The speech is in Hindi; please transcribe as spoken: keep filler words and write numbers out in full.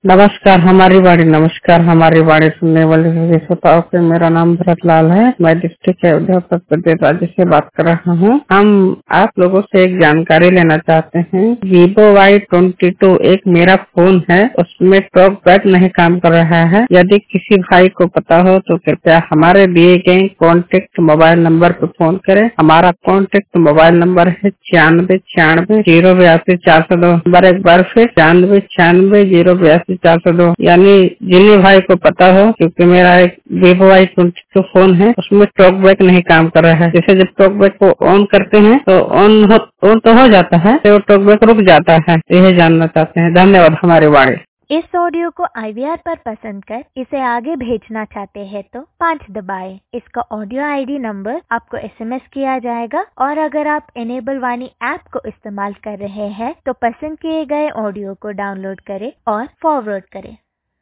नमस्कार हमारी वाणी नमस्कार हमारी वाणी सुनने वाले सभी श्रोताओं को मेरा नाम भरत लाल है। मैं डिस्ट्रिक्ट अयोध्या उत्तर प्रदेश राज्य से बात कर रहा हूँ। हम आप लोगों से एक जानकारी लेना चाहते हैं। वीवो वाई ट्वेंटी टू एक मेरा फोन है, उसमें टॉक बैक नहीं काम कर रहा है। यदि किसी भाई को पता हो तो कृपया हमारे दिए गए कॉन्टेक्ट मोबाइल नंबर पर फोन करें। हमारा कॉन्टेक्ट मोबाइल नंबर है छियानवे छियानवे जीरो बयासी चार सौ दो। नंबर एक बार फिर छियानवे छियानवे जीरो बयासी चार सौ दो। यानी जिन्हें भाई को पता हो, क्योंकि मेरा एक Vivo Y twenty two phone है, उसमें टॉक बैक नहीं काम कर रहा है। जैसे जब टॉक बैक को ऑन करते हैं तो ऑन हो ऑन तो हो जाता है, तो टॉक बैक रुक जाता है। यह जानना चाहते हैं। धन्यवाद हमारे वाणी। इस ऑडियो को आई वी आर पर पसंद कर इसे आगे भेजना चाहते हैं तो पाँच दबाएं। इसका ऑडियो आई डी नंबर आपको एस एम एस किया जाएगा और अगर आप इनेबल वाणी ऐप को इस्तेमाल कर रहे हैं तो पसंद किए गए ऑडियो को डाउनलोड करें और फॉरवर्ड करें।